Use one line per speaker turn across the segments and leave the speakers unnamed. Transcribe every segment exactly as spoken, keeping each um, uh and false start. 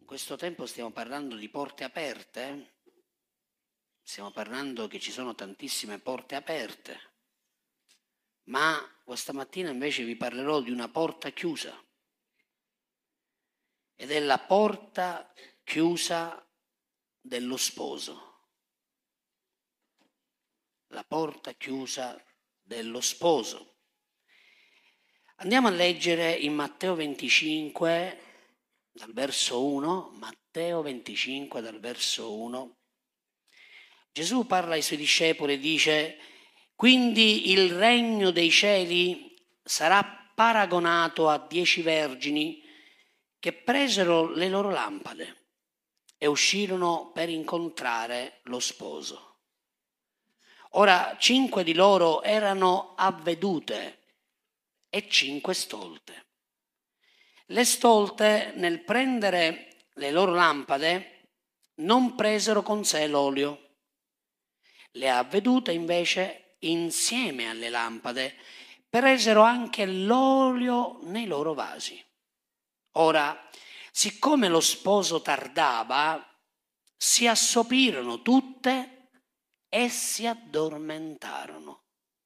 In questo tempo stiamo parlando di porte aperte, stiamo parlando che ci sono tantissime porte aperte, ma questa mattina invece vi parlerò di una porta chiusa, ed è la porta chiusa dello sposo. La porta chiusa dello sposo. Andiamo a leggere in Matteo venticinque, dal verso uno, Matteo venticinque, dal verso uno. Gesù parla ai suoi discepoli e dice: quindi il regno dei cieli sarà paragonato a dieci vergini che presero le loro lampade e uscirono per incontrare lo sposo. Ora cinque di loro erano avvedute e cinque stolte. Le stolte, nel prendere le loro lampade, non presero con sé l'olio. Le avvedute invece, insieme alle lampade, presero anche l'olio nei loro vasi. Ora, siccome lo sposo tardava, si assopirono tutte e si addormentarono.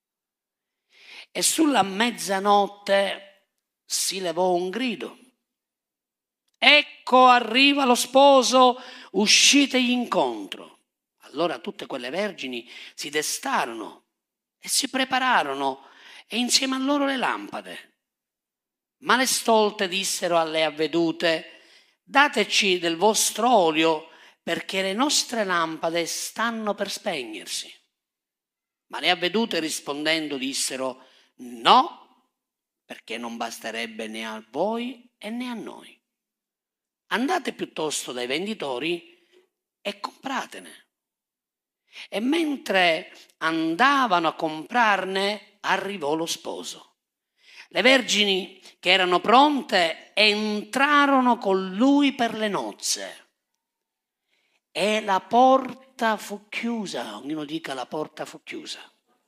E sulla mezzanotte si levò un grido: ecco arriva lo sposo, uscitegli incontro. Allora tutte quelle vergini si destarono e si prepararono, e insieme a loro le lampade. Ma le stolte dissero alle avvedute: dateci del vostro olio, perché le nostre lampade stanno per spegnersi. Ma le avvedute rispondendo dissero: no, perché non basterebbe né a voi e né a noi. Andate piuttosto dai venditori e compratene. E mentre andavano a comprarne, arrivò lo sposo. Le vergini che erano pronte entrarono con lui per le nozze. E la porta fu chiusa, ognuno dica: la porta fu chiusa.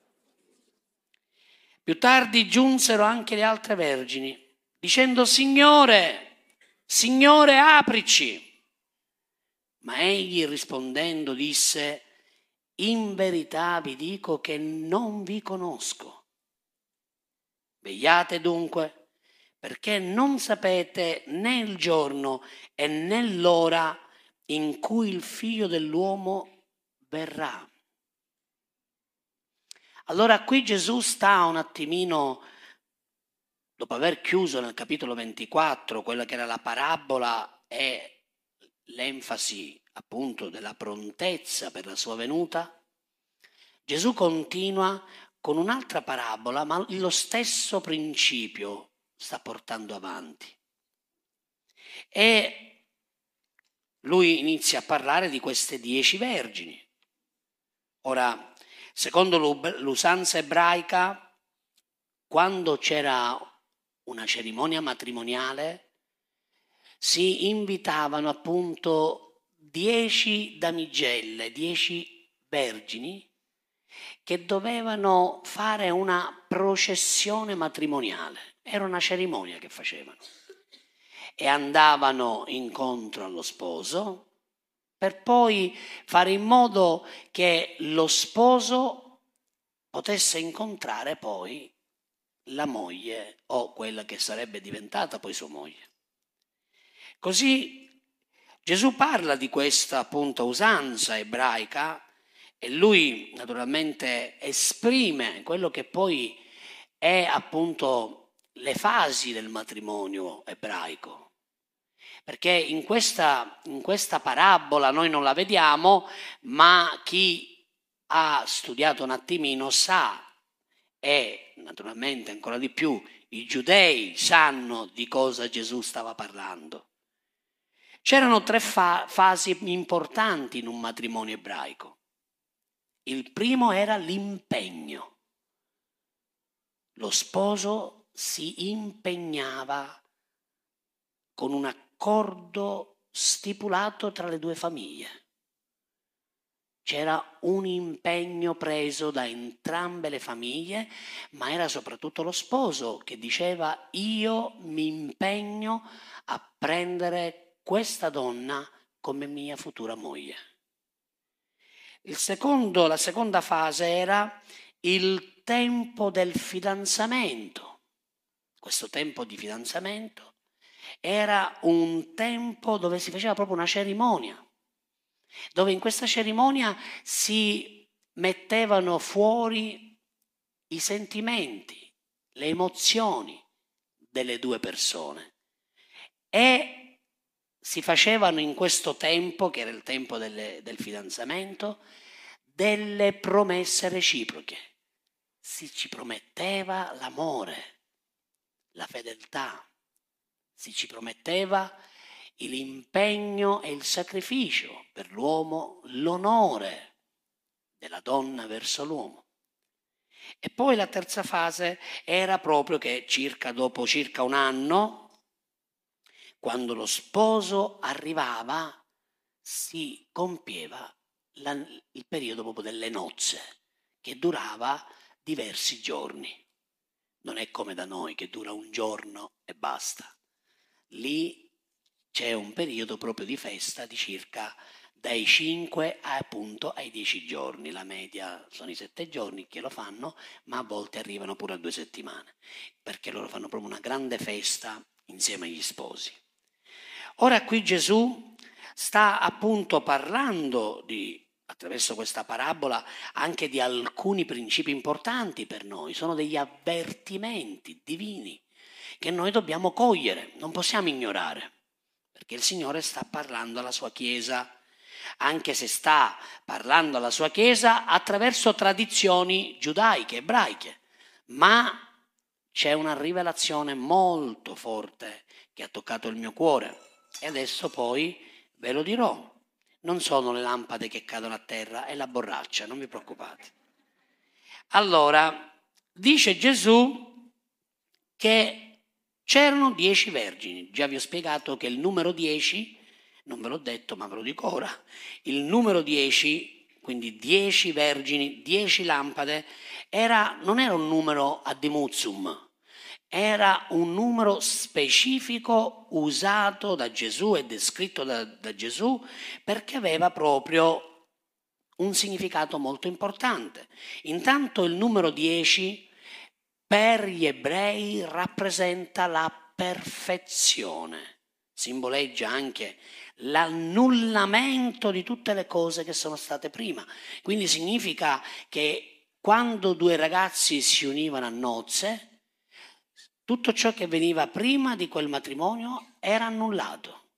Più tardi giunsero anche le altre vergini, dicendo: Signore, Signore, aprici. Ma egli rispondendo disse: in verità vi dico che non vi conosco. Vegliate dunque, perché non sapete né il giorno e né l'ora in cui il Figlio dell'uomo verrà. Allora qui Gesù sta un attimino, dopo aver chiuso nel capitolo ventiquattro quella che era la parabola e l'enfasi appunto della prontezza per la sua venuta, Gesù continua con un'altra parabola, ma lo stesso principio sta portando avanti. E lui inizia a parlare di queste dieci vergini. Ora, secondo l'usanza ebraica, quando c'era una cerimonia matrimoniale, si invitavano appunto dieci damigelle, dieci vergini, che dovevano fare una processione matrimoniale. Era una cerimonia che facevano. E andavano incontro allo sposo per poi fare in modo che lo sposo potesse incontrare poi la moglie o quella che sarebbe diventata poi sua moglie. Così Gesù parla di questa appunto usanza ebraica e lui naturalmente esprime quello che poi è appunto le fasi del matrimonio ebraico. Perché in questa, in questa parabola noi non la vediamo, ma chi ha studiato un attimino sa, e naturalmente ancora di più i giudei sanno di cosa Gesù stava parlando. C'erano tre fa- fasi importanti in un matrimonio ebraico. Il primo era l'impegno. Lo sposo si impegnava con un accordo stipulato tra le due famiglie. C'era un impegno preso da entrambe le famiglie, ma era soprattutto lo sposo che diceva: io mi impegno a prendere questa donna come mia futura moglie. Il secondo, la seconda fase era il tempo del fidanzamento. Questo tempo di fidanzamento era un tempo dove si faceva proprio una cerimonia, dove in questa cerimonia si mettevano fuori i sentimenti, le emozioni delle due persone e si facevano in questo tempo, che era il tempo delle, del fidanzamento, delle promesse reciproche. Si ci prometteva l'amore, la fedeltà, si ci prometteva l'impegno e il sacrificio per l'uomo, l'onore della donna verso l'uomo. E poi la terza fase era proprio che circa dopo circa un anno, quando lo sposo arrivava, si compieva la, il periodo proprio delle nozze, che durava diversi giorni. Non è come da noi che dura un giorno e basta. Lì c'è un periodo proprio di festa di circa dai cinque appunto ai dieci giorni. La media sono i sette giorni che lo fanno, ma a volte arrivano pure a due settimane, perché loro fanno proprio una grande festa insieme agli sposi. Ora qui Gesù sta appunto parlando di, attraverso questa parabola, anche di alcuni principi importanti per noi. Sono degli avvertimenti divini che noi dobbiamo cogliere, non possiamo ignorare, perché il Signore sta parlando alla sua Chiesa, anche se sta parlando alla sua Chiesa attraverso tradizioni giudaiche, ebraiche, ma c'è una rivelazione molto forte che ha toccato il mio cuore e adesso poi ve lo dirò. Non sono le lampade che cadono a terra, è la borraccia, non vi preoccupate. Allora, dice Gesù che c'erano dieci vergini. Già vi ho spiegato che il numero dieci, non ve l'ho detto ma ve lo dico ora, il numero dieci, quindi dieci vergini, dieci lampade, era, non era un numero ad emuzum, era un numero specifico usato da Gesù e descritto da, da Gesù perché aveva proprio un significato molto importante. Intanto il numero dieci per gli ebrei rappresenta la perfezione, simboleggia anche l'annullamento di tutte le cose che sono state prima. Quindi significa che quando due ragazzi si univano a nozze, tutto ciò che veniva prima di quel matrimonio era annullato.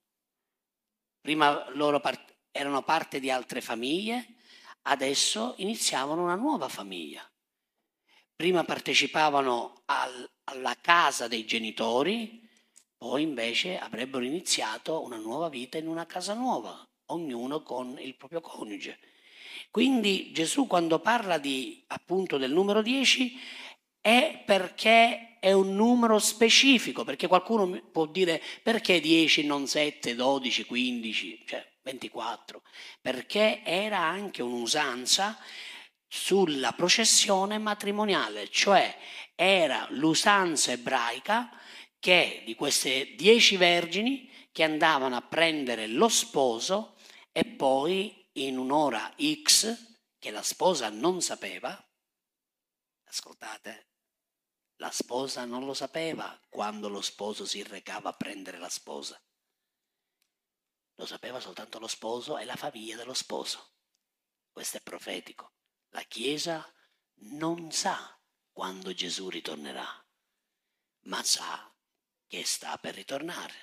Prima loro part- erano parte di altre famiglie, adesso iniziavano una nuova famiglia. Prima partecipavano al, alla casa dei genitori, poi invece avrebbero iniziato una nuova vita in una casa nuova, ognuno con il proprio coniuge. Quindi Gesù quando parla di, appunto del numero dieci è perché è un numero specifico, perché qualcuno può dire perché dieci non sette, dodici, quindici, cioè ventiquattro, perché era anche un'usanza sulla processione matrimoniale, cioè era l'usanza ebraica che di queste dieci vergini che andavano a prendere lo sposo e poi in un'ora X che la sposa non sapeva, ascoltate, la sposa non lo sapeva quando lo sposo si recava a prendere la sposa. Lo sapeva soltanto lo sposo e la famiglia dello sposo. Questo è profetico. La Chiesa non sa quando Gesù ritornerà, ma sa che sta per ritornare.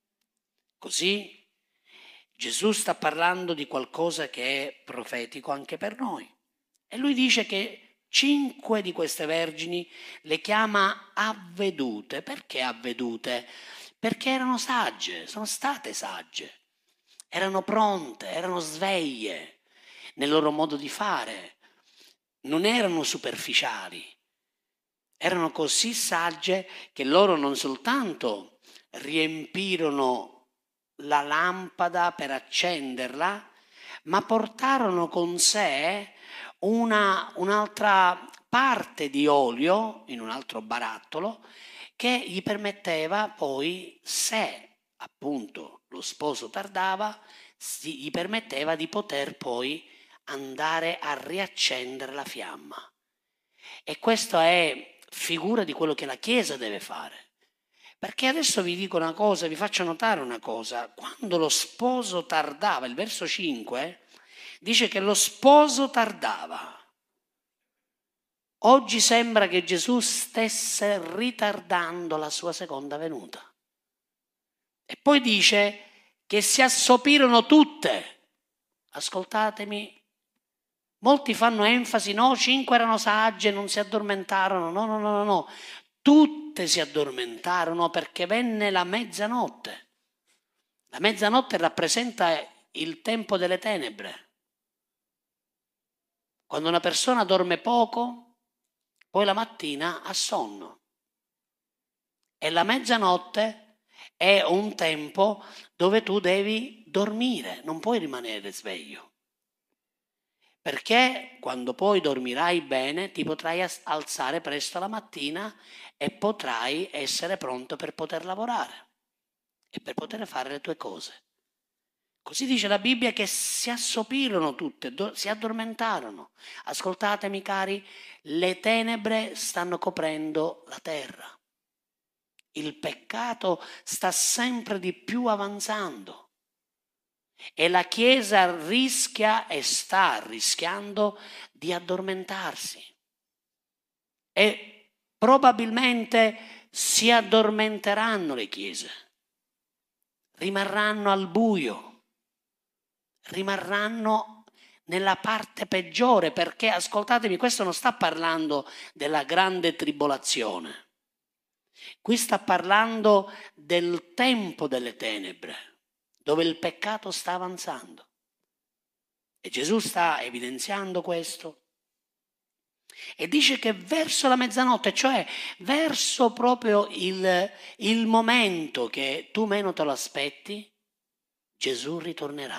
Così Gesù sta parlando di qualcosa che è profetico anche per noi. E lui dice che cinque di queste vergini le chiama avvedute. Perché avvedute? Perché erano sagge, sono state sagge. Erano pronte, erano sveglie nel loro modo di fare. Non erano superficiali, erano così sagge che loro non soltanto riempirono la lampada per accenderla, ma portarono con sé una, un'altra parte di olio in un altro barattolo che gli permetteva poi, se appunto lo sposo tardava, si, gli permetteva di poter poi andare a riaccendere la fiamma. E questa è figura di quello che la Chiesa deve fare. Perché adesso vi dico una cosa, vi faccio notare una cosa. Quando lo sposo tardava, il verso cinque dice che lo sposo tardava. Oggi sembra che Gesù stesse ritardando la sua seconda venuta. E poi dice che si assopirono tutte. Ascoltatemi, molti fanno enfasi, no, cinque erano sagge, non si addormentarono. No, no, no, no, no. Tutte si addormentarono perché venne la mezzanotte. La mezzanotte rappresenta il tempo delle tenebre. Quando una persona dorme poco, poi la mattina ha sonno. E la mezzanotte è un tempo dove tu devi dormire, non puoi rimanere sveglio. Perché quando poi dormirai bene ti potrai alzare presto la mattina e potrai essere pronto per poter lavorare e per poter fare le tue cose. Così dice la Bibbia che si assopirono tutte, si addormentarono. Ascoltatemi cari, le tenebre stanno coprendo la terra. Il peccato sta sempre di più avanzando. E la Chiesa rischia e sta rischiando di addormentarsi. E probabilmente si addormenteranno le chiese. Rimarranno al buio. Rimarranno nella parte peggiore, perché, ascoltatemi, questo non sta parlando della grande tribolazione. Qui sta parlando del tempo delle tenebre, dove il peccato sta avanzando. E Gesù sta evidenziando questo. E dice che verso la mezzanotte, cioè verso proprio il, il momento che tu meno te lo aspetti, Gesù ritornerà.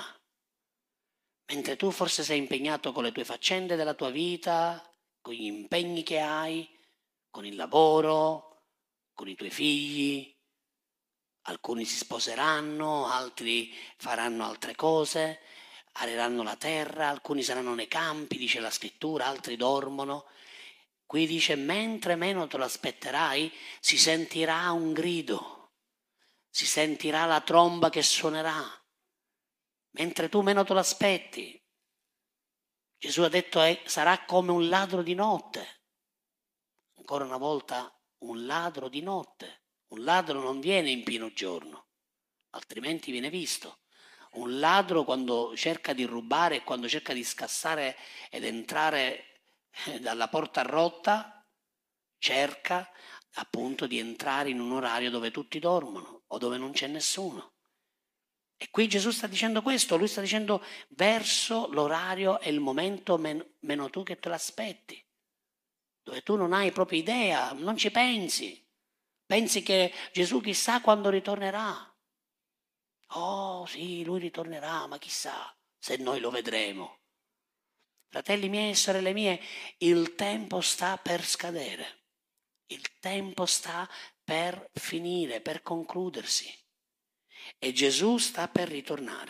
Mentre tu forse sei impegnato con le tue faccende della tua vita, con gli impegni che hai, con il lavoro, con i tuoi figli. Alcuni si sposeranno, altri faranno altre cose, areranno la terra, alcuni saranno nei campi, dice la scrittura, altri dormono. Qui dice, mentre meno te lo aspetterai, si sentirà un grido, si sentirà la tromba che suonerà. Mentre tu meno te lo aspetti. Gesù ha detto, eh, sarà come un ladro di notte. Ancora una volta, un ladro di notte. Un ladro non viene in pieno giorno, altrimenti viene visto. Un ladro quando cerca di rubare, quando cerca di scassare ed entrare dalla porta rotta, cerca appunto di entrare in un orario dove tutti dormono o dove non c'è nessuno. E qui Gesù sta dicendo questo, lui sta dicendo verso l'orario e il momento meno, meno tu che te l'aspetti, dove tu non hai proprio idea, non ci pensi. Pensi che Gesù chissà quando ritornerà. Oh sì, lui ritornerà, ma chissà se noi lo vedremo. Fratelli miei e sorelle mie, il tempo sta per scadere. Il tempo sta per finire, per concludersi. E Gesù sta per ritornare.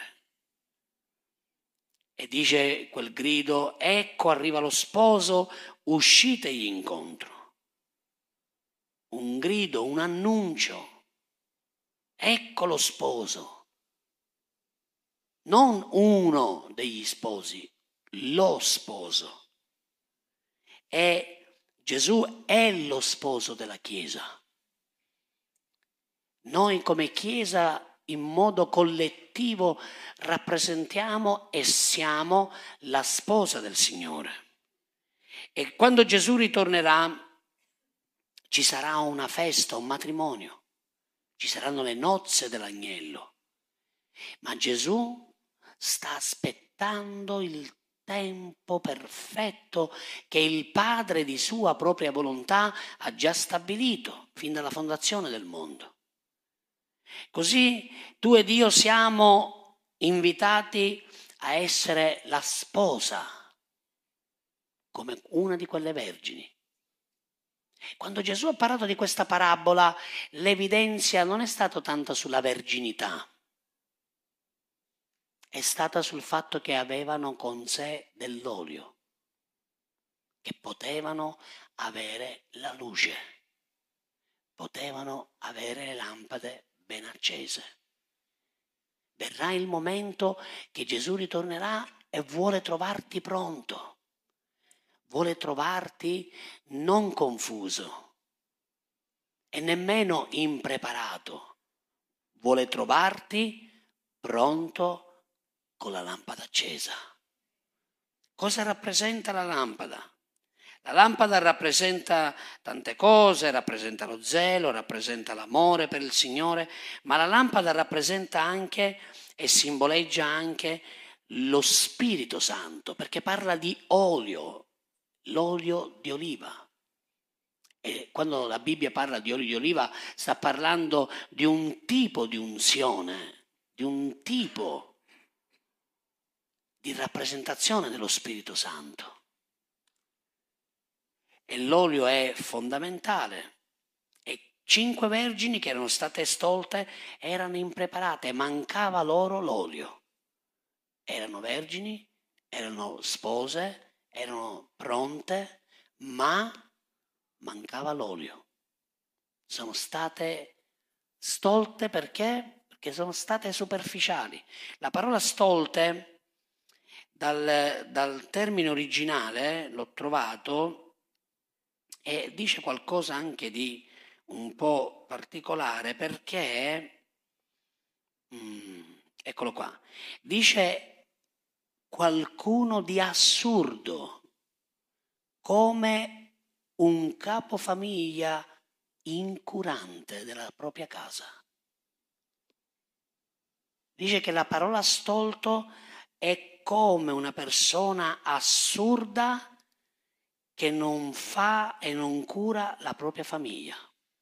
E dice quel grido, ecco arriva lo sposo, uscitegli incontro. Un grido, un annuncio. Ecco lo sposo. Non uno degli sposi, lo sposo. E Gesù è lo sposo della Chiesa. Noi come Chiesa in modo collettivo rappresentiamo e siamo la sposa del Signore. E quando Gesù ritornerà ci sarà una festa, un matrimonio, ci saranno le nozze dell'agnello. Ma Gesù sta aspettando il tempo perfetto che il Padre di sua propria volontà ha già stabilito fin dalla fondazione del mondo. Così tu ed io siamo invitati a essere la sposa, come una di quelle vergini. Quando Gesù ha parlato di questa parabola, l'evidenza non è stata tanto sulla verginità, è stata sul fatto che avevano con sé dell'olio, che potevano avere la luce, potevano avere le lampade ben accese. Verrà il momento che Gesù ritornerà e vuole trovarti pronto, vuole trovarti non confuso e nemmeno impreparato, vuole trovarti pronto con la lampada accesa. Cosa rappresenta la lampada? La lampada rappresenta tante cose, rappresenta lo zelo, rappresenta l'amore per il Signore, ma la lampada rappresenta anche e simboleggia anche lo Spirito Santo, perché parla di olio, l'olio di oliva. E quando la Bibbia parla di olio di oliva sta parlando di un tipo di unzione, di un tipo di rappresentazione dello Spirito Santo. E l'olio è fondamentale. E cinque vergini che erano state stolte erano impreparate, mancava loro l'olio. Erano vergini, erano spose, erano pronte, ma mancava l'olio. Sono state stolte perché? Perché sono state superficiali. La parola stolte, dal, dal termine originale, l'ho trovato, e dice qualcosa anche di un po' particolare perché, mm, eccolo qua, dice qualcuno di assurdo, come un capofamiglia incurante della propria casa. Dice che la parola stolto è come una persona assurda che non fa e non cura la propria famiglia.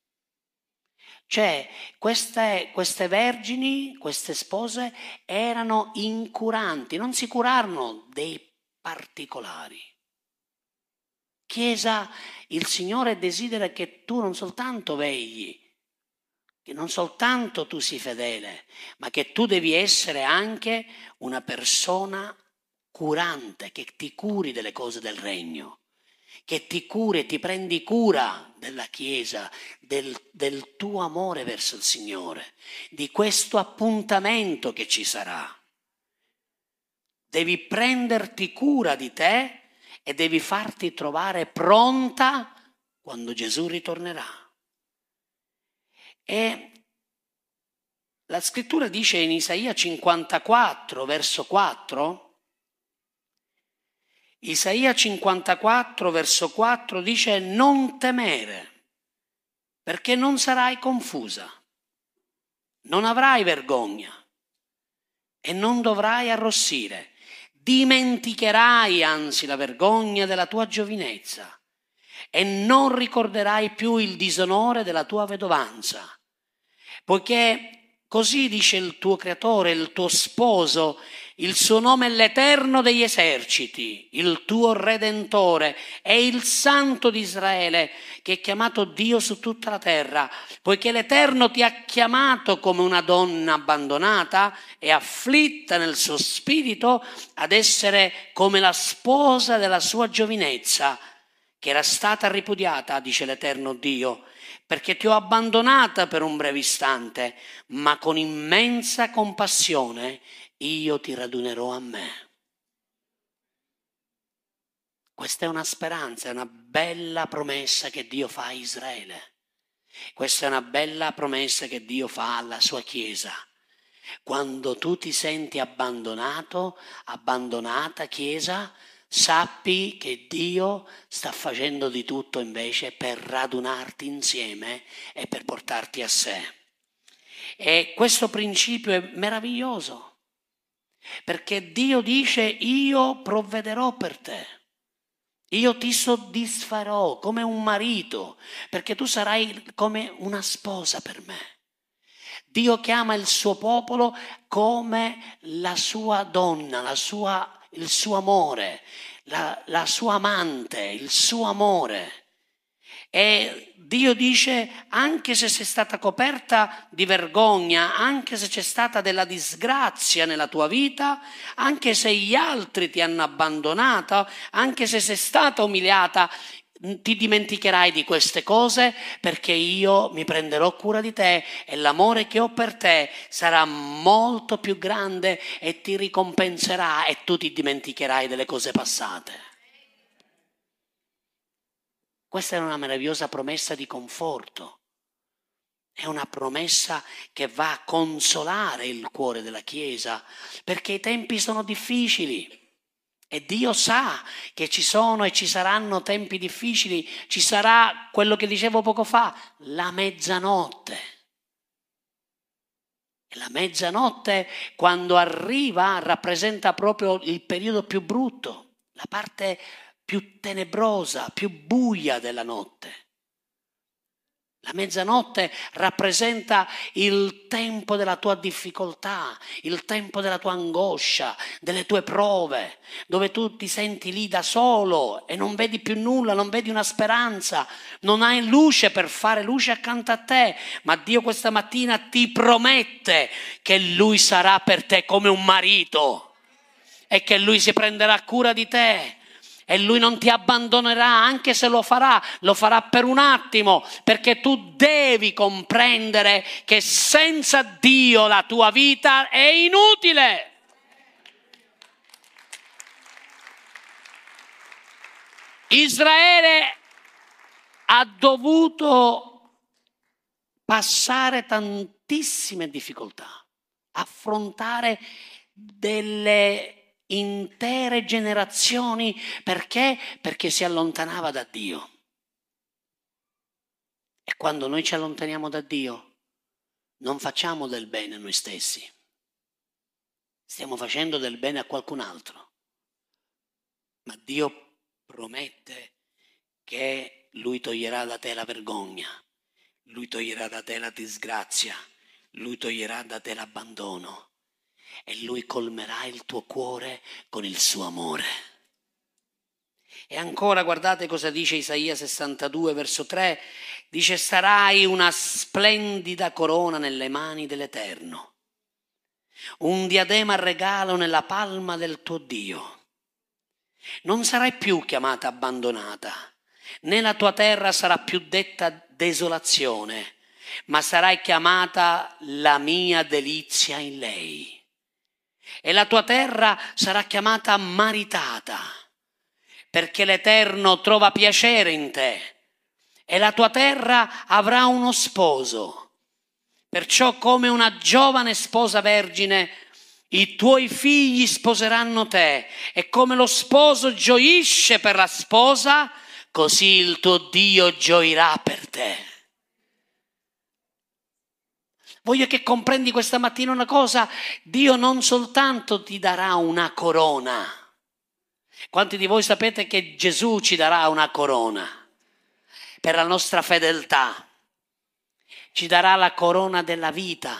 Cioè, queste, queste vergini, queste spose, erano incuranti, non si curarono dei particolari. Chiesa, il Signore desidera che tu non soltanto vegli, che non soltanto tu sii fedele, ma che tu devi essere anche una persona curante, che ti curi delle cose del regno, che ti curi e ti prendi cura della Chiesa, del, del tuo amore verso il Signore, di questo appuntamento che ci sarà. Devi prenderti cura di te e devi farti trovare pronta quando Gesù ritornerà. E la scrittura dice in Isaia cinquantaquattro, verso quattro, Isaia cinquantaquattro, verso quattro dice: non temere, perché non sarai confusa, non avrai vergogna e non dovrai arrossire. Dimenticherai anzi la vergogna della tua giovinezza e non ricorderai più il disonore della tua vedovanza, poiché così dice il tuo creatore, il tuo sposo, il suo nome è l'Eterno degli eserciti, il tuo Redentore, è il Santo di Israele, che è chiamato Dio su tutta la terra, poiché l'Eterno ti ha chiamato come una donna abbandonata e afflitta nel suo spirito ad essere come la sposa della sua giovinezza, che era stata ripudiata, dice l'Eterno Dio, perché ti ho abbandonata per un breve istante, ma con immensa compassione io ti radunerò a me. Questa è una speranza, è una bella promessa che Dio fa a Israele. Questa è una bella promessa che Dio fa alla sua Chiesa. Quando tu ti senti abbandonato, abbandonata Chiesa, sappi che Dio sta facendo di tutto invece per radunarti insieme e per portarti a sé. E questo principio è meraviglioso. Perché Dio dice: io provvederò per te, io ti soddisferò come un marito, perché tu sarai come una sposa per me. Dio chiama il suo popolo come la sua donna, la sua, il suo amore, la, la sua amante, il suo amore. E Dio dice, anche se sei stata coperta di vergogna, anche se c'è stata della disgrazia nella tua vita, anche se gli altri ti hanno abbandonato, anche se sei stata umiliata, ti dimenticherai di queste cose, perché io mi prenderò cura di te e l'amore che ho per te sarà molto più grande e ti ricompenserà e tu ti dimenticherai delle cose passate. Questa è una meravigliosa promessa di conforto. È una promessa che va a consolare il cuore della Chiesa, perché i tempi sono difficili e Dio sa che ci sono e ci saranno tempi difficili. Ci sarà quello che dicevo poco fa, la mezzanotte. E la mezzanotte, quando arriva, rappresenta proprio il periodo più brutto, la parte più tenebrosa, più buia della notte. La mezzanotte rappresenta il tempo della tua difficoltà, il tempo della tua angoscia, delle tue prove, dove tu ti senti lì da solo e non vedi più nulla, non vedi una speranza, non hai luce per fare luce accanto a te, ma Dio questa mattina ti promette che Lui sarà per te come un marito e che Lui si prenderà cura di te. E Lui non ti abbandonerà, anche se lo farà, lo farà per un attimo, perché tu devi comprendere che senza Dio la tua vita è inutile. Israele ha dovuto passare tantissime difficoltà, affrontare delle intere generazioni. Perché? Perché si allontanava da Dio. E quando noi ci allontaniamo da Dio, non facciamo del bene a noi stessi. Stiamo facendo del bene a qualcun altro. Ma Dio promette che Lui toglierà da te la vergogna, Lui toglierà da te la disgrazia, Lui toglierà da te l'abbandono. E Lui colmerà il tuo cuore con il suo amore. E ancora guardate cosa dice Isaia sessantadue verso tre, dice: sarai una splendida corona nelle mani dell'Eterno, un diadema regalo nella palma del tuo Dio. Non sarai più chiamata abbandonata, né la tua terra sarà più detta desolazione, ma sarai chiamata la mia delizia in lei. E la tua terra sarà chiamata maritata, perché l'Eterno trova piacere in te. E la tua terra avrà uno sposo. Perciò, come una giovane sposa vergine, i tuoi figli sposeranno te. E come lo sposo gioisce per la sposa, così il tuo Dio gioirà per te. Voglio che comprendi questa mattina una cosa: Dio non soltanto ti darà una corona. Quanti di voi sapete che Gesù ci darà una corona per la nostra fedeltà? Ci darà la corona della vita.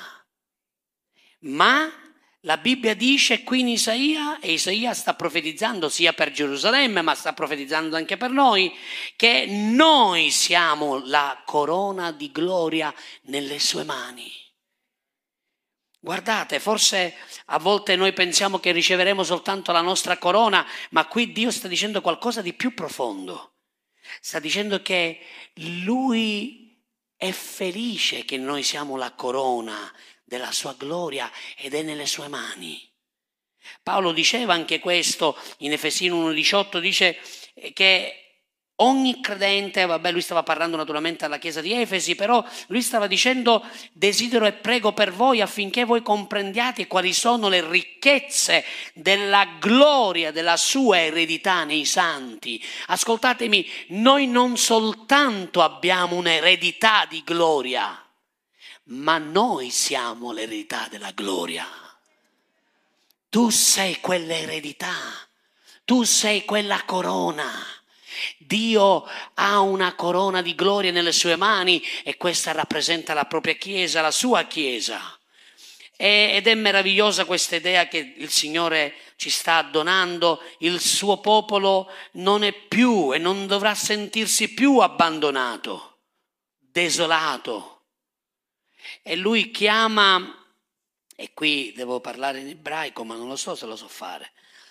Ma la Bibbia dice qui in Isaia, e Isaia sta profetizzando sia per Gerusalemme, ma sta profetizzando anche per noi, che noi siamo la corona di gloria nelle sue mani. Guardate, forse a volte noi pensiamo che riceveremo soltanto la nostra corona, ma qui Dio sta dicendo qualcosa di più profondo. Sta dicendo che Lui è felice che noi siamo la corona della sua gloria ed è nelle sue mani. Paolo diceva anche questo in Efesini uno diciotto, dice che ogni credente, vabbè, lui stava parlando naturalmente alla chiesa di Efesi, però lui stava dicendo: desidero e prego per voi affinché voi comprendiate quali sono le ricchezze della gloria della sua eredità nei santi. Ascoltatemi, noi non soltanto abbiamo un'eredità di gloria, ma noi siamo l'eredità della gloria. Tu sei quell'eredità, tu sei quella corona. Dio ha una corona di gloria nelle sue mani e questa rappresenta la propria Chiesa, la sua Chiesa. Ed è meravigliosa questa idea che il Signore ci sta donando, il suo popolo non è più e non dovrà sentirsi più abbandonato, desolato. E lui chiama, e qui devo parlare in ebraico, ma non lo so se lo so fare,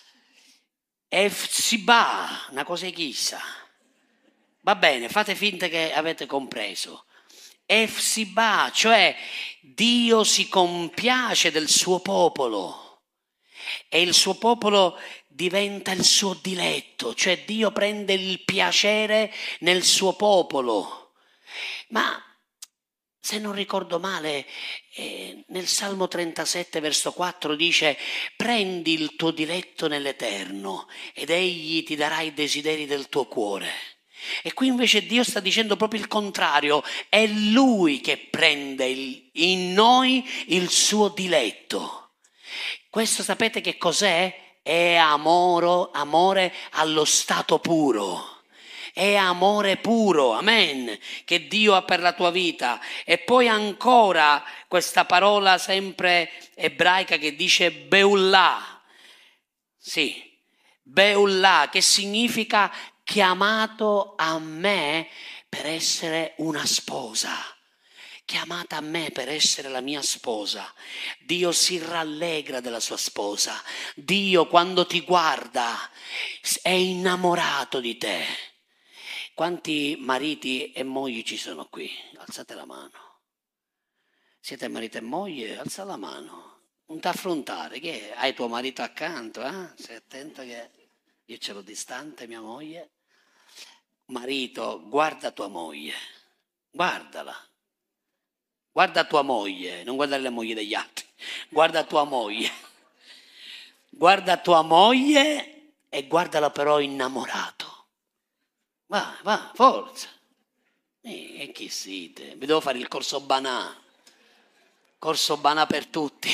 Efsiba, una cosa chissà. Va bene, fate finta che avete compreso. Efsiba, cioè Dio si compiace del suo popolo e il suo popolo diventa il suo diletto, cioè Dio prende il piacere nel suo popolo. Ma se non ricordo male, eh, nel Salmo trentasette verso quattro dice: prendi il tuo diletto nell'Eterno ed egli ti darà i desideri del tuo cuore. E qui invece Dio sta dicendo proprio il contrario, è Lui che prende il, in noi il suo diletto. Questo sapete che cos'è? È amore, amore allo stato puro. È amore puro, amen, che Dio ha per la tua vita. E poi ancora questa parola sempre ebraica che dice Beulah, sì, Beulah, che significa chiamato a me per essere una sposa. Chiamata a me per essere la mia sposa. Dio si rallegra della sua sposa. Dio quando ti guarda è innamorato di te. Quanti mariti e mogli ci sono qui? Alzate la mano. Siete marito e moglie? Alza la mano. Non ti affrontare, che hai tuo marito accanto, eh? Stai attento che io ce l'ho distante, mia moglie. Marito, guarda tua moglie, guardala. Guarda tua moglie, non guardare la moglie degli altri. Guarda tua moglie. Guarda tua moglie e guardala però innamorato. Va, va, forza. E chi siete? Vi devo fare il corso Banà. Corso Banà per tutti.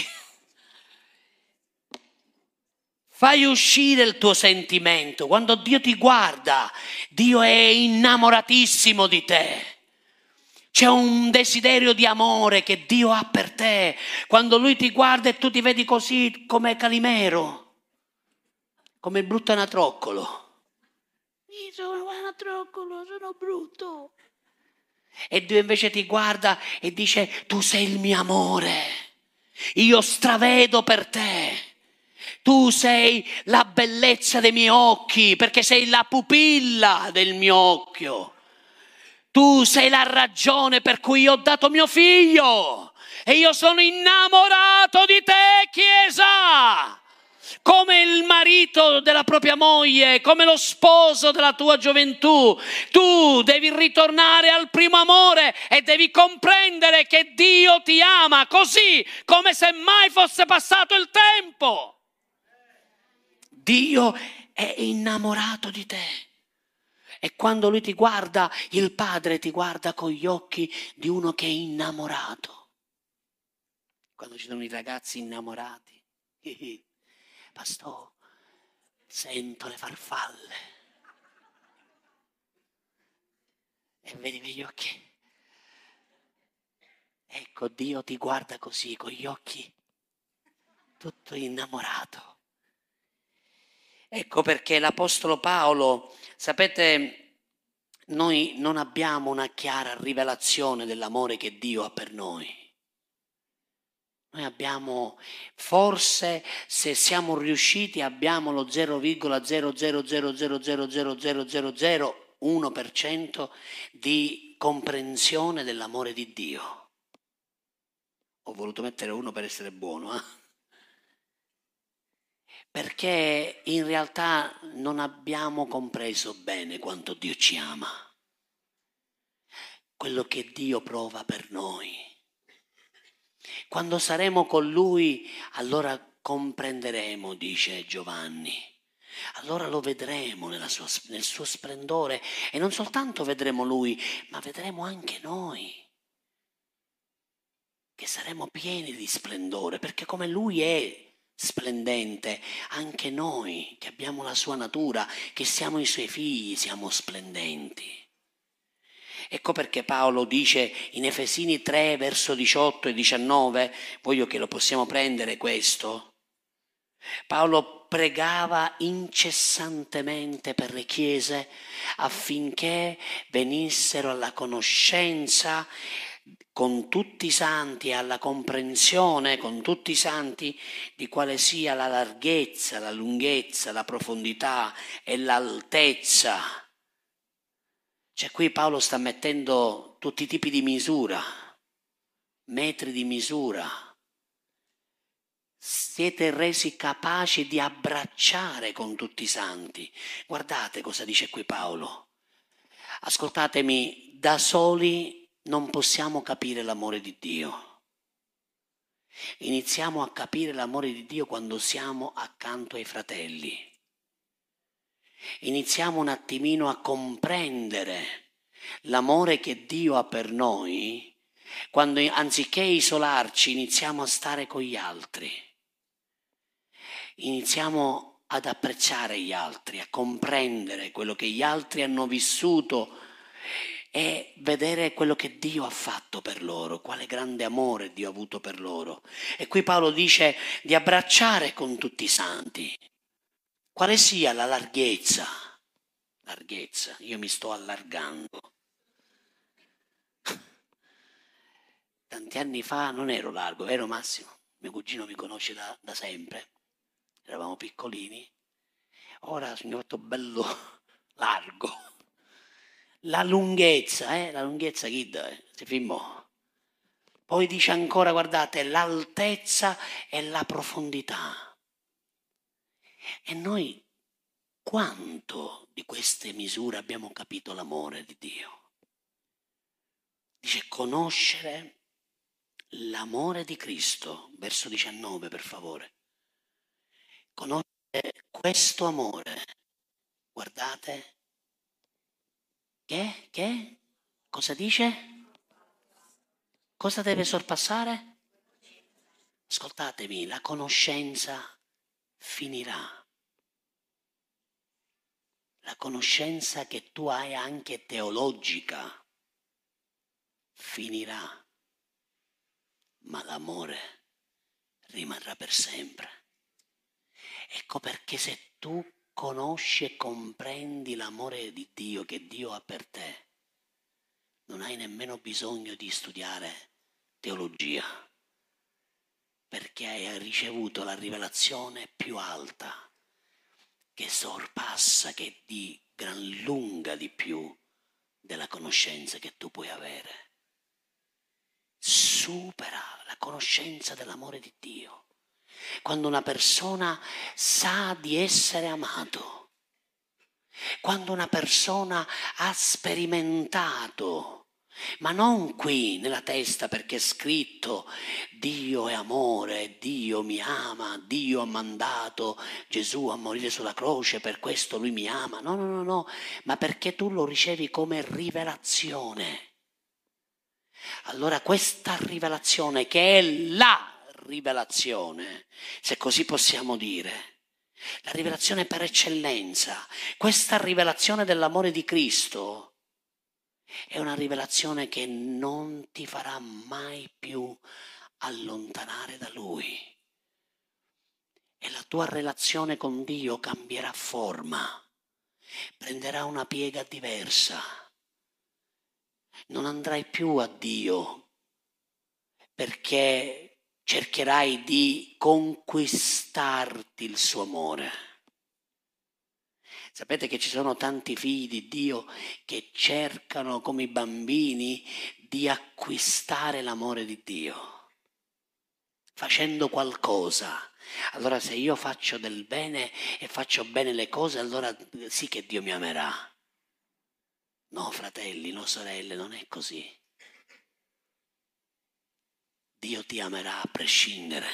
Fai uscire il tuo sentimento. Quando Dio ti guarda, Dio è innamoratissimo di te. C'è un desiderio di amore che Dio ha per te. Quando Lui ti guarda e tu ti vedi così come Calimero, come il brutto anatroccolo. Io sono un anatroccolo, sono brutto. E Dio invece ti guarda e dice: tu sei il mio amore, io stravedo per te. Tu sei la bellezza dei miei occhi, perché sei la pupilla del mio occhio. Tu sei la ragione per cui io ho dato mio figlio e io sono innamorato di te, Chiesa, come il marito della propria moglie, come lo sposo della tua gioventù. Tu devi ritornare al primo amore e devi comprendere che Dio ti ama così come se mai fosse passato il tempo. Dio è innamorato di te. E quando Lui ti guarda, il Padre ti guarda con gli occhi di uno che è innamorato. Quando ci sono i ragazzi innamorati, pastore, sento le farfalle. E vedi gli occhi. Ecco, Dio ti guarda così, con gli occhi tutto innamorato. Ecco perché l'Apostolo Paolo, sapete, noi non abbiamo una chiara rivelazione dell'amore che Dio ha per noi. Noi abbiamo, forse se siamo riusciti, abbiamo lo zero virgola zero zero zero zero zero zero zero zero zero uno per cento di comprensione dell'amore di Dio. Ho voluto mettere uno per essere buono, eh? Perché in realtà non abbiamo compreso bene quanto Dio ci ama, quello che Dio prova per noi. Quando saremo con Lui, allora comprenderemo, dice Giovanni. Allora lo vedremo nella sua, nel suo splendore e non soltanto vedremo Lui, ma vedremo anche noi, che saremo pieni di splendore, perché come Lui è splendente, anche noi che abbiamo la sua natura, che siamo i suoi figli, siamo splendenti. Ecco perché Paolo dice in Efesini tre verso diciotto e diciannove, voglio che lo possiamo prendere questo, Paolo pregava incessantemente per le chiese affinché venissero alla conoscenza con tutti i santi, alla comprensione con tutti i santi di quale sia la larghezza, la lunghezza, la profondità e l'altezza. Cioè qui Paolo sta mettendo tutti i tipi di misura, metri di misura. Siete resi capaci di abbracciare con tutti i santi. Guardate cosa dice qui Paolo. Ascoltatemi, da soli non possiamo capire l'amore di Dio. Iniziamo a capire l'amore di Dio quando siamo accanto ai fratelli. Iniziamo un attimino a comprendere l'amore che Dio ha per noi quando anziché isolarci iniziamo a stare con gli altri. Iniziamo ad apprezzare gli altri, a comprendere quello che gli altri hanno vissuto e vedere quello che Dio ha fatto per loro, quale grande amore Dio ha avuto per loro. E qui Paolo dice di abbracciare con tutti i santi, quale sia la larghezza. Larghezza, io mi sto allargando. Tanti anni fa non ero largo, ero Massimo, mio cugino mi conosce da, da sempre. Eravamo piccolini, ora sono fatto bello largo. La lunghezza, eh? La lunghezza chi dà? Eh? Si filmò. Poi dice ancora, guardate, l'altezza e la profondità. E noi quanto di queste misure abbiamo capito l'amore di Dio? Dice conoscere l'amore di Cristo, verso diciannove per favore. Conoscere questo amore, guardate, che, che, cosa dice? Cosa deve sorpassare? Ascoltatemi, la conoscenza finirà. La conoscenza che tu hai anche teologica finirà, ma l'amore rimarrà per sempre. Ecco perché se tu conosci e comprendi l'amore di Dio che Dio ha per te, non hai nemmeno bisogno di studiare teologia, perché hai ricevuto la rivelazione più alta, che sorpassa, che è di gran lunga di più della conoscenza che tu puoi avere. Supera la conoscenza dell'amore di Dio. Quando una persona sa di essere amato, quando una persona ha sperimentato, ma non qui nella testa perché è scritto Dio è amore, Dio mi ama, Dio ha mandato Gesù a morire sulla croce, per questo lui mi ama. No, no, no, no, ma perché tu lo ricevi come rivelazione. Allora questa rivelazione, che è la rivelazione, se così possiamo dire, la rivelazione per eccellenza, questa rivelazione dell'amore di Cristo è una rivelazione che non ti farà mai più allontanare da Lui. E la tua relazione con Dio cambierà forma, prenderà una piega diversa. Non andrai più a Dio perché cercherai di conquistarti il suo amore. Sapete che ci sono tanti figli di Dio che cercano come i bambini di acquistare l'amore di Dio, facendo qualcosa. Allora se io faccio del bene e faccio bene le cose, allora sì che Dio mi amerà. No, fratelli, no, sorelle, non è così. Dio ti amerà a prescindere.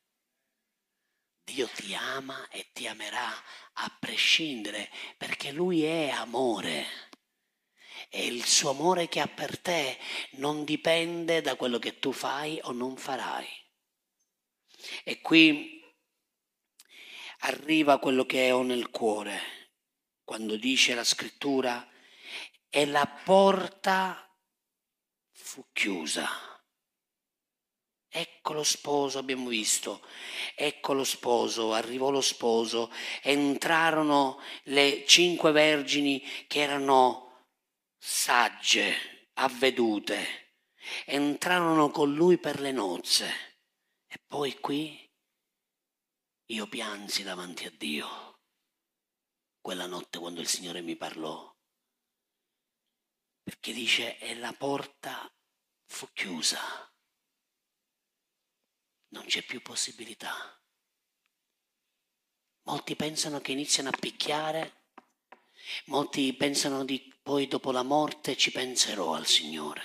Dio ti ama e ti amerà a prescindere, perché Lui è amore. E il suo amore che ha per te non dipende da quello che tu fai o non farai. E qui arriva quello che ho nel cuore, quando dice la scrittura, e la porta fu chiusa. Ecco lo sposo, abbiamo visto, ecco lo sposo, arrivò lo sposo, entrarono le cinque vergini che erano sagge, avvedute, entrarono con lui per le nozze. E poi qui io piansi davanti a Dio quella notte quando il Signore mi parlò, perché dice, e la porta fu chiusa. Non c'è più possibilità. Molti pensano che iniziano a picchiare, molti pensano di poi dopo la morte ci penserò al Signore.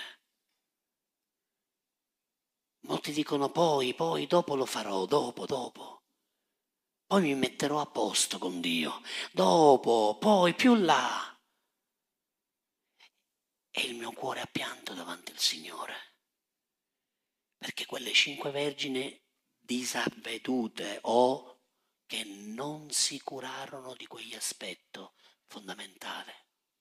Molti dicono poi, poi, dopo lo farò, dopo, dopo. Poi mi metterò a posto con Dio, dopo, poi, più là. E il mio cuore ha pianto davanti al Signore, perché quelle cinque vergini disavvedute o che non si curarono di quegli aspetti fondamentali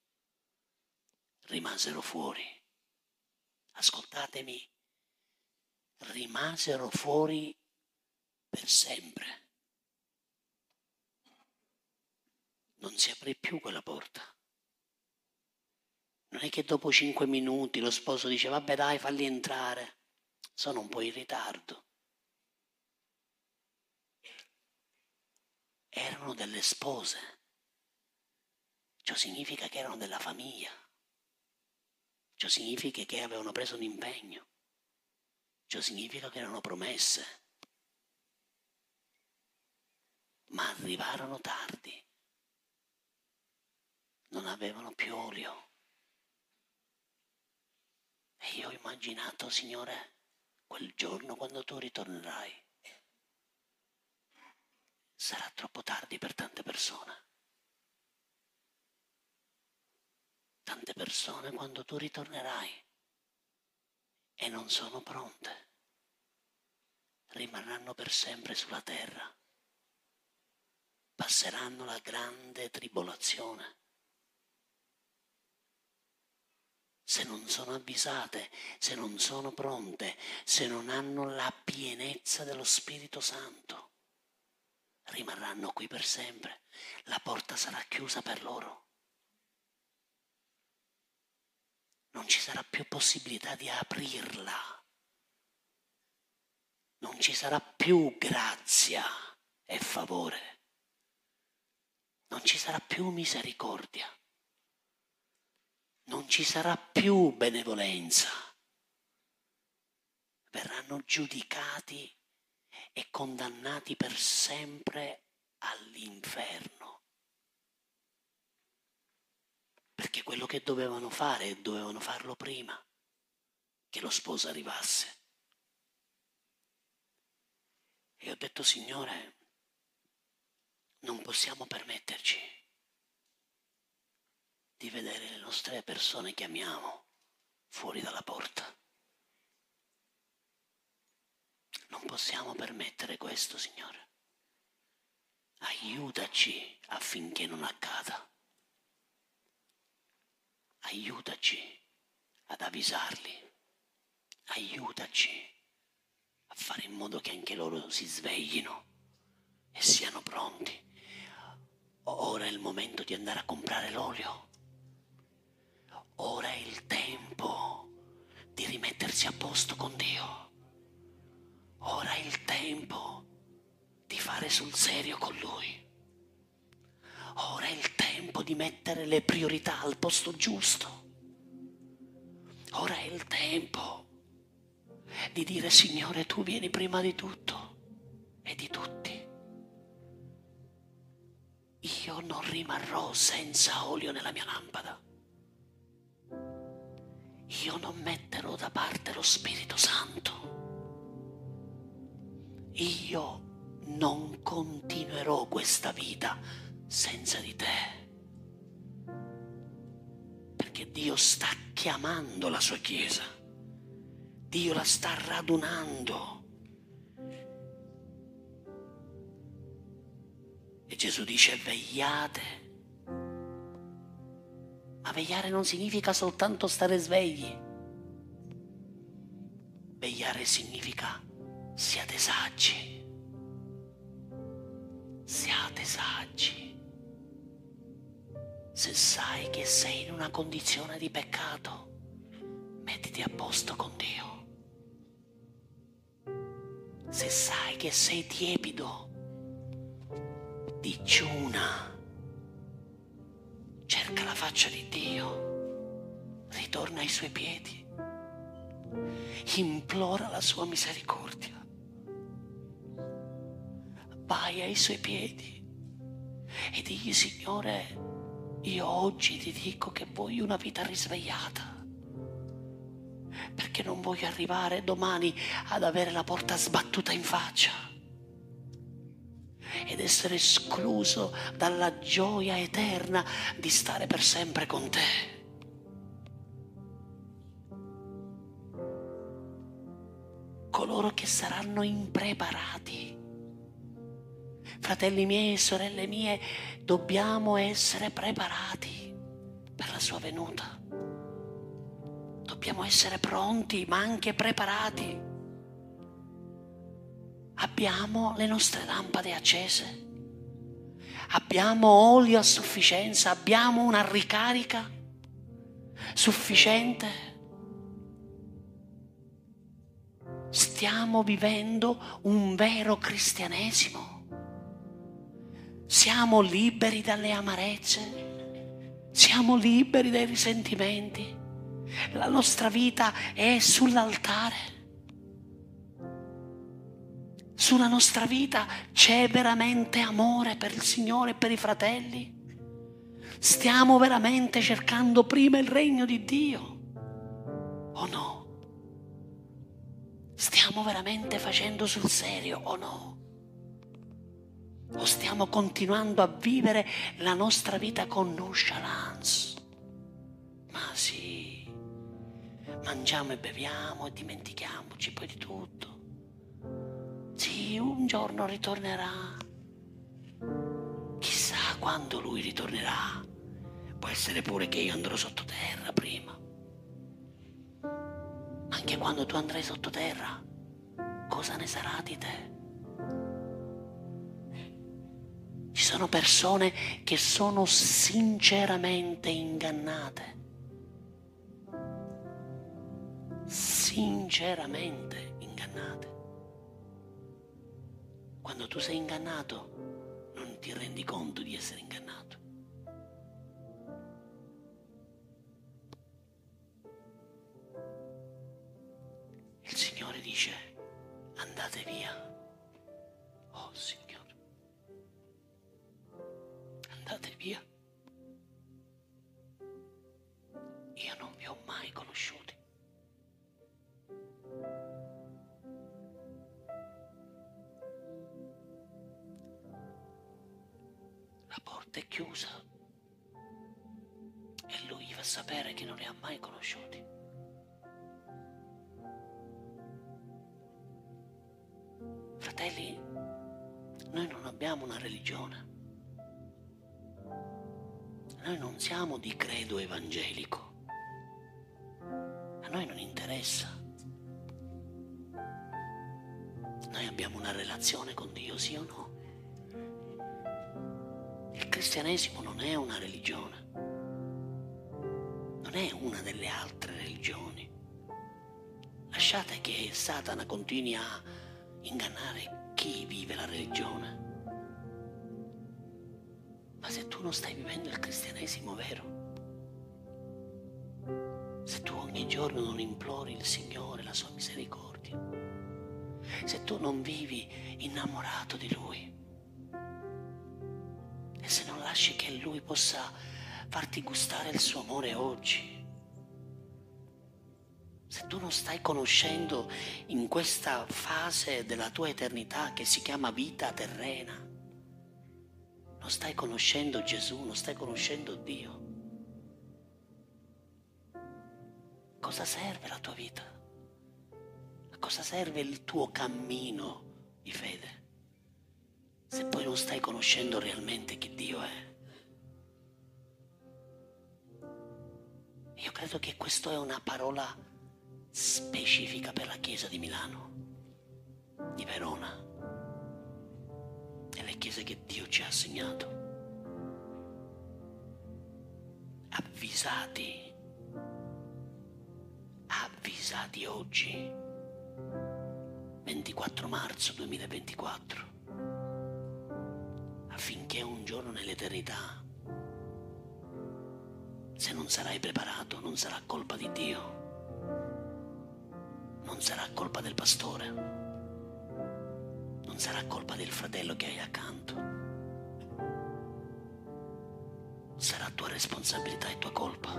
rimasero fuori. Ascoltatemi, rimasero fuori per sempre. Non si aprì più quella porta. Non è che dopo cinque minuti lo sposo dice vabbè dai, falli entrare, sono un po' in ritardo. Erano delle spose, ciò significa che erano della famiglia, ciò significa che avevano preso un impegno, ciò significa che erano promesse, ma arrivarono tardi, non avevano più olio. E io ho immaginato, Signore, quel giorno quando tu ritornerai, sarà troppo tardi per tante persone. Tante persone quando tu ritornerai e non sono pronte, rimarranno per sempre sulla terra, passeranno la grande tribolazione. Se non sono avvisate, se non sono pronte, se non hanno la pienezza dello Spirito Santo, rimarranno qui per sempre. La porta sarà chiusa per loro. Non ci sarà più possibilità di aprirla. Non ci sarà più grazia e favore. Non ci sarà più misericordia. Non ci sarà più benevolenza. Verranno giudicati e condannati per sempre all'inferno. Perché quello che dovevano fare, dovevano farlo prima che lo sposo arrivasse. E ho detto, Signore, non possiamo permetterci di vedere le nostre persone che amiamo fuori dalla porta. Non possiamo permettere questo, Signore. Aiutaci affinché non accada. Aiutaci ad avvisarli. Aiutaci a fare in modo che anche loro si sveglino e siano pronti. Ora è il momento di andare a comprare l'olio. Ora è il tempo di rimettersi a posto con Dio. Ora è il tempo di fare sul serio con Lui. Ora è il tempo di mettere le priorità al posto giusto. Ora è il tempo di dire, Signore, tu vieni prima di tutto e di tutti. Io non rimarrò senza olio nella mia lampada. Io non metterò da parte lo Spirito Santo. Io non continuerò questa vita senza di te. Perché Dio sta chiamando la sua Chiesa. Dio la sta radunando. E Gesù dice vegliate. Ma vegliare non significa soltanto stare svegli. Vegliare significa siate saggi, siate saggi. Se sai che sei in una condizione di peccato, mettiti a posto con Dio. Se sai che sei tiepido, digiuna, cerca la faccia di Dio, ritorna ai suoi piedi, implora la sua misericordia, vai ai suoi piedi e digli: Signore, io oggi ti dico che voglio una vita risvegliata, perché non voglio arrivare domani ad avere la porta sbattuta in faccia ed essere escluso dalla gioia eterna di stare per sempre con te. Coloro che saranno impreparati, fratelli miei e sorelle mie, dobbiamo essere preparati per la sua venuta. Dobbiamo essere pronti, ma anche preparati. Abbiamo le nostre lampade accese? Abbiamo olio a sufficienza? Abbiamo una ricarica sufficiente? Stiamo vivendo un vero cristianesimo? Siamo liberi dalle amarezze? Siamo liberi dai risentimenti? La nostra vita è sull'altare? Sulla nostra vita c'è veramente amore per il Signore e per i fratelli? Stiamo veramente cercando prima il regno di Dio o no? Stiamo veramente facendo sul serio o no? O stiamo continuando a vivere la nostra vita con nonchalance? Ma sì, mangiamo e beviamo e dimentichiamoci poi di tutto. Sì, un giorno ritornerà. Chissà quando lui ritornerà. Può essere pure che io andrò sottoterra prima. Anche quando tu andrai sottoterra, cosa ne sarà di te? Ci sono persone che sono sinceramente ingannate. Sinceramente ingannate. Quando tu sei ingannato, non ti rendi conto di essere ingannato. Il Signore dice: andate via. Oh Signore, andate via. Io non vi ho mai conosciuti. La porta è chiusa e lui fa sapere che non li ha mai conosciuti. Fratelli, noi non abbiamo una religione. Noi non siamo di credo evangelico. A noi non interessa. Noi abbiamo una relazione con Dio, sì o no? Il cristianesimo non è una religione, non è una delle altre religioni. Lasciate che Satana continui a ingannare chi vive la religione. Ma se tu non stai vivendo il cristianesimo vero, se tu ogni giorno non implori il Signore, la sua misericordia, se tu non vivi innamorato di Lui, e se non lasci che Lui possa farti gustare il suo amore oggi, se tu non stai conoscendo in questa fase della tua eternità che si chiama vita terrena, non stai conoscendo Gesù, non stai conoscendo Dio, cosa serve la tua vita? A cosa serve il tuo cammino di fede se poi non stai conoscendo realmente chi Dio è? Io credo che questa è una parola specifica per la Chiesa di Milano. di Verona e le chiese che Dio ci ha assegnato, avvisati, avvisati oggi, ventiquattro marzo duemilaventiquattro, affinché un giorno nell'eternità, se non sarai preparato, non sarà colpa di Dio, non sarà colpa del pastore, non sarà colpa del fratello che hai accanto, sarà tua responsabilità e tua colpa.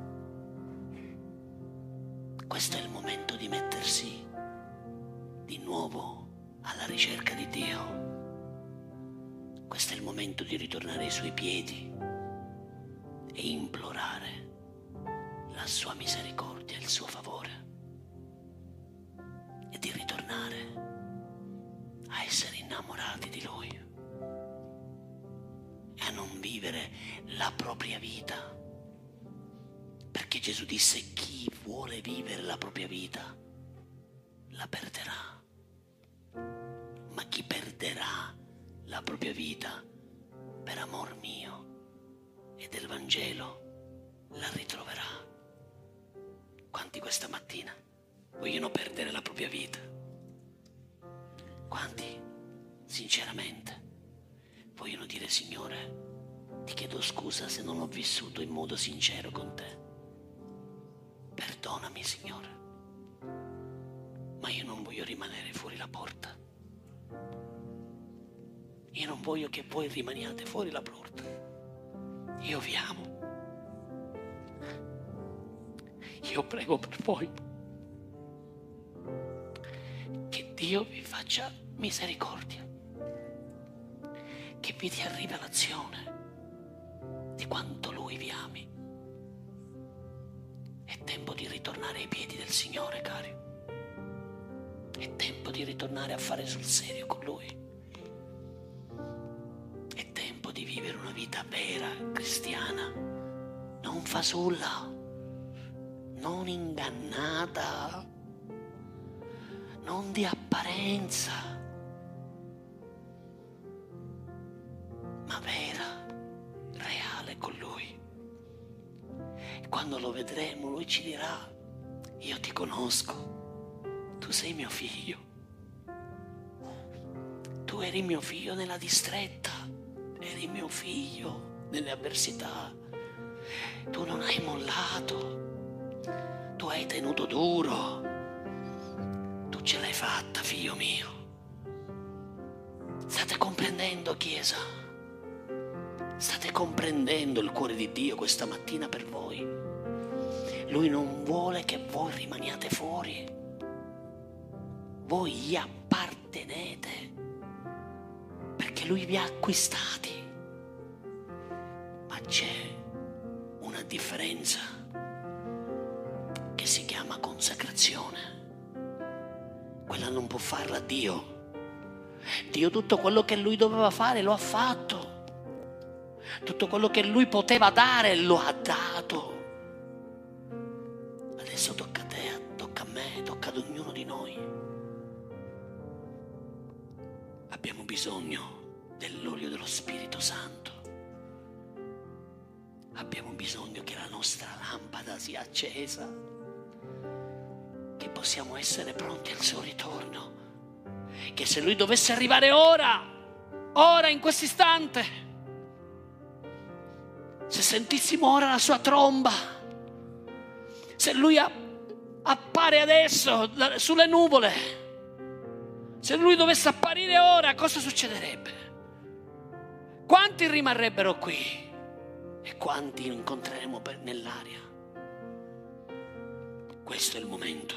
Questo è il momento di mettersi di nuovo alla ricerca di Dio. Questo è il momento di ritornare ai suoi piedi e implorare la sua misericordia e il suo favore, e di ritornare a essere innamorati di Lui e a non vivere la propria vita, perché Gesù disse: chi vuole vivere la propria vita la perderà, ma chi perderà la propria vita per amor mio e del Vangelo la ritroverà. Quanti questa mattina vogliono perdere la propria vita? Quanti sinceramente vogliono dire: Signore, ti chiedo scusa se non ho vissuto in modo sincero con te, perdonami Signore, ma io non voglio rimanere fuori la porta, io non voglio che voi rimaniate fuori la porta, io vi amo, io prego per voi che Dio vi faccia misericordia, che vi dia rivelazione di quanto Lui vi ami. È tempo di ritornare ai piedi del Signore, cari. È tempo di ritornare a fare sul serio con Lui. È tempo di vivere una vita vera, cristiana, non fasulla, non ingannata, non di apparenza, ma vera, reale con Lui. E quando lo vedremo, Lui ci dirà: io ti conosco, tu sei mio figlio, tu eri mio figlio nella distretta, eri mio figlio nelle avversità, tu non hai mollato, tu hai tenuto duro, tu ce l'hai fatta, figlio mio. State comprendendo, Chiesa? State comprendendo il cuore di Dio questa mattina per voi? Lui non vuole che voi rimaniate fuori. Voi gli appartenete perché Lui vi ha acquistati. Ma c'è una differenza che si chiama consacrazione. Quella non può farla Dio. Dio tutto quello che Lui doveva fare lo ha fatto. Tutto quello che Lui poteva dare lo ha dato. Adesso tocca a te, tocca a me, tocca ad ognuno di noi. Abbiamo bisogno dell'olio dello Spirito Santo. Abbiamo bisogno che la nostra lampada sia accesa, che possiamo essere pronti al suo ritorno, che se Lui dovesse arrivare ora, ora in questo istante, se sentissimo ora la sua tromba, se Lui appare adesso sulle nuvole, se Lui dovesse apparire ora, cosa succederebbe? Quanti rimarrebbero qui e quanti incontreremo per, nell'aria? Questo è il momento.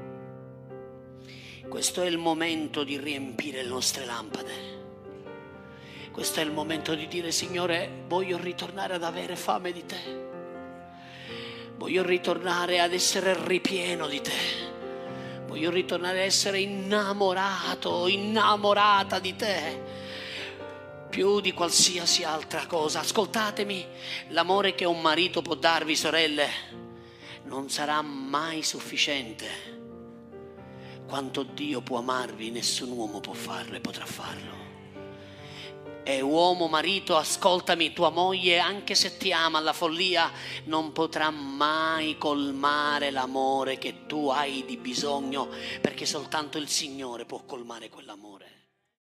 Questo è il momento di riempire le nostre lampade. Questo è il momento di dire: Signore, voglio ritornare ad avere fame di te. Voglio ritornare ad essere ripieno di te. Voglio ritornare ad essere innamorato, innamorata di te, più di qualsiasi altra cosa. Ascoltatemi, l'amore che un marito può darvi, sorelle, non sarà mai sufficiente quanto Dio può amarvi, nessun uomo può farlo e potrà farlo. E uomo, marito, ascoltami, tua moglie, anche se ti ama alla follia, non potrà mai colmare l'amore che tu hai di bisogno, perché soltanto il Signore può colmare quell'amore.